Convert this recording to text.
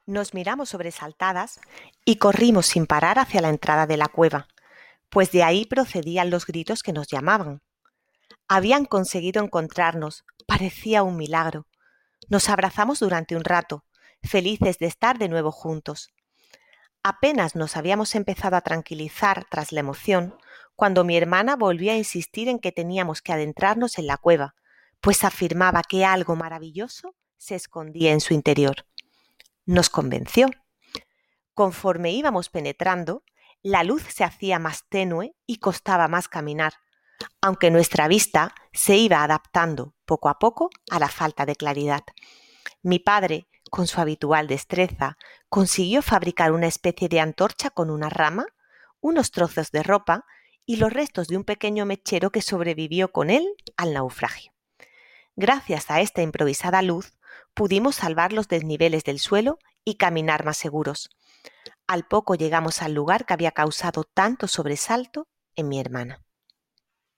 Nos miramos sobresaltadas y corrimos sin parar hacia la entrada de la cueva, pues de ahí procedían los gritos que nos llamaban. Habían conseguido encontrarnos, parecía un milagro. Nos abrazamos durante un rato, felices de estar de nuevo juntos. Apenas nos habíamos empezado a tranquilizar tras la emoción, cuando mi hermana volvió a insistir en que teníamos que adentrarnos en la cueva, pues afirmaba que algo maravilloso se escondía en su interior. Nos convenció. Conforme íbamos penetrando, la luz se hacía más tenue y costaba más caminar, aunque nuestra vista se iba adaptando poco a poco a la falta de claridad. Mi padre, con su habitual destreza, consiguió fabricar una especie de antorcha con una rama, unos trozos de ropa y los restos de un pequeño mechero que sobrevivió con él al naufragio. Gracias a esta improvisada luz, pudimos salvar los desniveles del suelo y caminar más seguros. Al poco llegamos al lugar que había causado tanto sobresalto en mi hermana.